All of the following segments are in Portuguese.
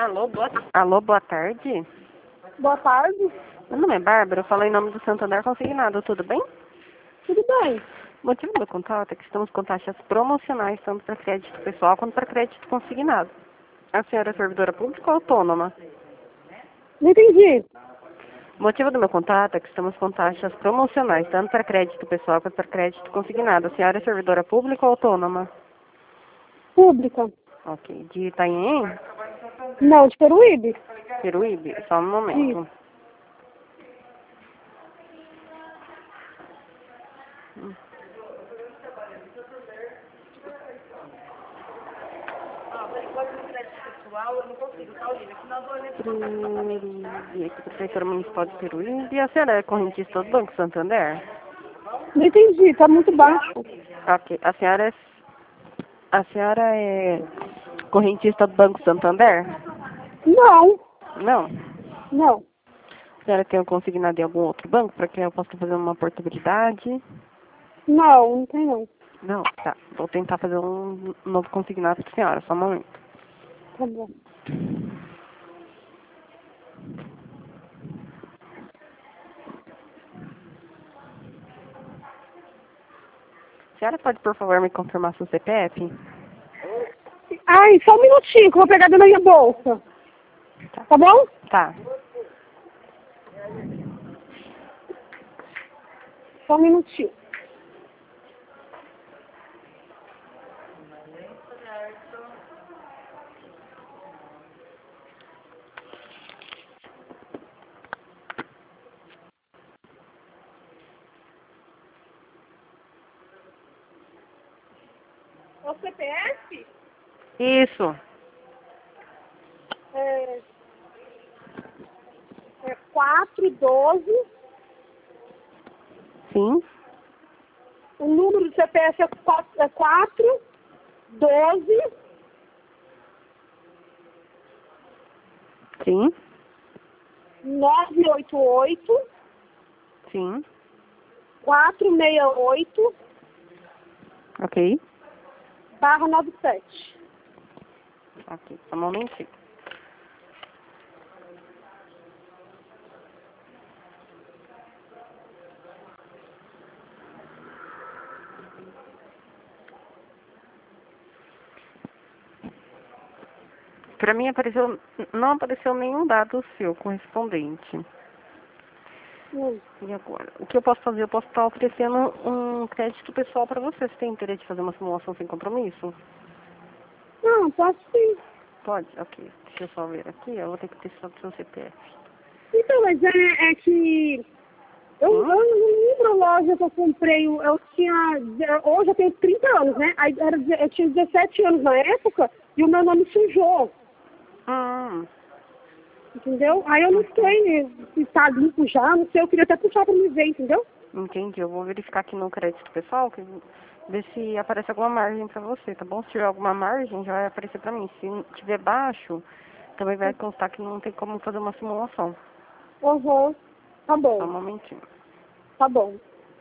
Alô, boa tarde. Boa tarde. Meu nome é Bárbara, eu falo em nome do Santander Consignado, tudo bem? Tudo bem? O motivo do meu contato é que estamos com taxas promocionais tanto para crédito pessoal quanto para crédito consignado. A senhora é servidora pública ou autônoma? Não entendi. O motivo do meu contato é que estamos com taxas promocionais tanto para crédito pessoal quanto para crédito consignado. A senhora é servidora pública ou autônoma? Pública. Ok. De Itanhaém? Não, de Peruíbe. Peruíbe? Só um momento. Peruíbe, Prefeitura Municipal de Peruíbe. A senhora é correntista do Banco Santander? Não entendi, tá muito baixo. Ok. A senhora é correntista do Banco Santander? Não, Não. não. A senhora tem um consignado em algum outro banco para que eu possa fazer uma portabilidade? Não, não tem não. Não, tá. Vou tentar fazer um novo consignado para a senhora, só um momento. Tá bom. A senhora pode, por favor, me confirmar seu CPF? Ai, só um minutinho que eu vou pegar dentro da minha bolsa. Tá bom? Tá. Só um minutinho. O CPF Isso. é 412. Sim. O número do CPF é 412 Sim. 988 Sim. 468 Ok. /97. Ok. Só um momentinho. Para mim não apareceu nenhum dado seu correspondente. E agora? O que eu posso fazer? Eu posso estar oferecendo um crédito pessoal para você. Você tem interesse de fazer uma simulação sem compromisso? Não, posso sim. Pode? Ok. Deixa eu só ver aqui. Eu vou ter que precisar do seu CPF. Então, mas é que eu não lembro a loja que eu comprei. Hoje eu tenho 30 anos, né? Aí eu tinha 17 anos na época e o meu nome sujou. Entendeu? Aí eu não sei se tá limpo já, não sei, eu queria até puxar pra me ver, entendeu? Entendi. Eu vou verificar aqui no crédito pessoal, ver se aparece alguma margem para você, tá bom? Se tiver alguma margem, já vai aparecer para mim. Se tiver baixo, também vai constar que não tem como fazer uma simulação. Uhum. Tá Só um bom, momentinho. tá bom.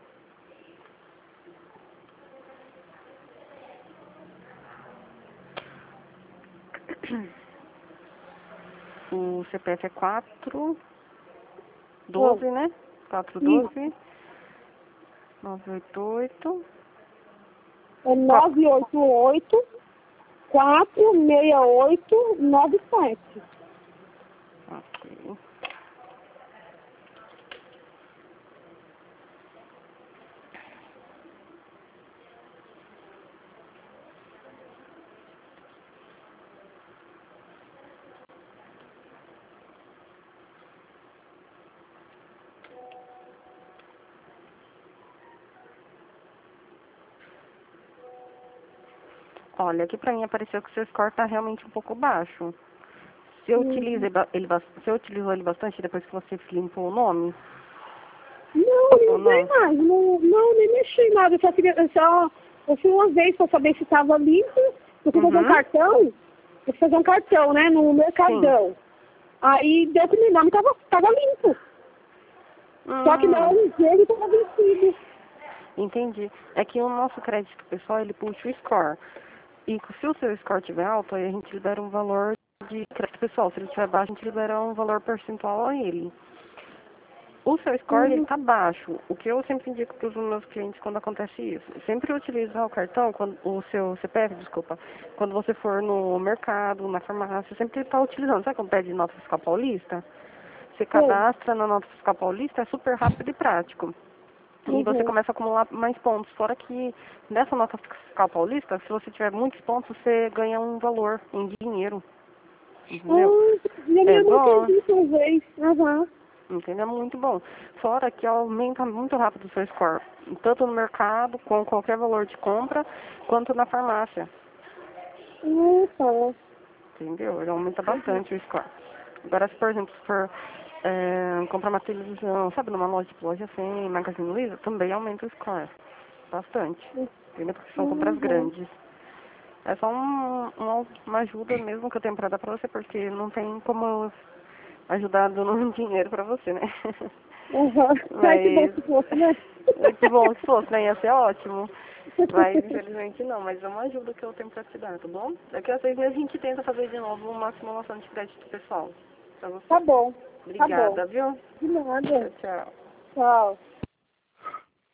O CPF é 412, Não. né? Isso. 412 988. É 988 468 97. Ok. Olha, aqui pra mim apareceu que o seu score tá realmente um pouco baixo. Você utilizou ele bastante depois que você limpou o nome? Não, Ou não não? tem mais. Não, nem mexi em nada. Eu fui uma vez pra saber se tava limpo. Eu fui fazer um cartão. Eu fui fazer um cartão, né? No Mercadão. Sim. Aí deu que meu nome tava limpo. Só que não, ele tava vencido. Entendi. É que o nosso crédito pessoal, ele puxa o score. E se o seu score estiver alto, aí a gente libera um valor de crédito pessoal. Se ele estiver baixo, a gente libera um valor percentual a ele. O seu score, ele tá baixo. O que eu sempre indico para os meus clientes quando acontece isso, sempre utiliza o cartão, o seu CPF, desculpa, quando você for no mercado, na farmácia, sempre está utilizando. Sabe quando pede nota fiscal paulista? Você cadastra na nota fiscal paulista, é super rápido e prático. E você começa a acumular mais pontos. Fora que nessa nota fiscal paulista, se você tiver muitos pontos, você ganha um valor em dinheiro. Entendeu? É bom. Entendeu? Muito bom. Fora que aumenta muito rápido o seu score. Tanto no mercado, com qualquer valor de compra, quanto na farmácia. Entendeu? Ele aumenta bastante o score. Agora, se por exemplo, se for comprar uma televisão, sabe, numa loja assim, Magazine Luiza, também aumenta o score. Bastante. Entendeu? Porque são compras grandes. É só uma ajuda mesmo que eu tenho pra dar pra você, porque não tem como ajudar dando dinheiro pra você, né? Mas que bom que fosse, né? Ia ser ótimo. Mas infelizmente não, mas é uma ajuda que eu tenho pra te dar, tá bom? Daqui a 6 meses a gente tenta fazer de novo uma simulação de crédito pessoal pra você. Tá bom. Obrigada, viu? De nada. Tchau, tchau. Tchau.